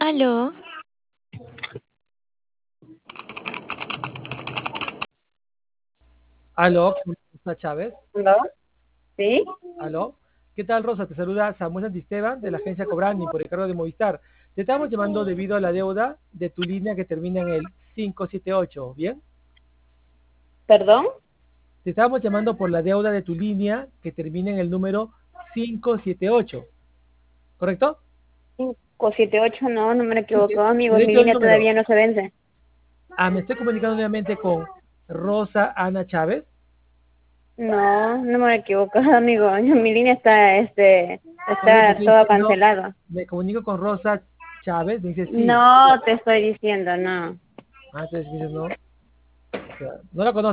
Aló, Aló, Rosa Chávez. ¿No? ¿Sí? Aló. ¿Qué tal, Rosa? Te saluda Samuel Santisteban de la agencia Cobrani por encargo de Movistar. Te estamos llamando debido a la deuda de tu línea que termina en el 578, ¿bien? ¿Perdón? Te estábamos llamando por la deuda de tu línea que termina en el número 578, ¿correcto? 578, no, no me Sí, equivoco, amigo, mi derecho al línea número. todavía no se vence. Me estoy comunicando nuevamente con Rosa Ana Chávez. No, no me equivoco, amigo, mi línea está, Por eso te está estoy todo diciendo, cancelado. me comunico con Rosa Chávez, me dice sí. No, te estoy diciendo, no. Entonces me dices no. O sea, no la conozco.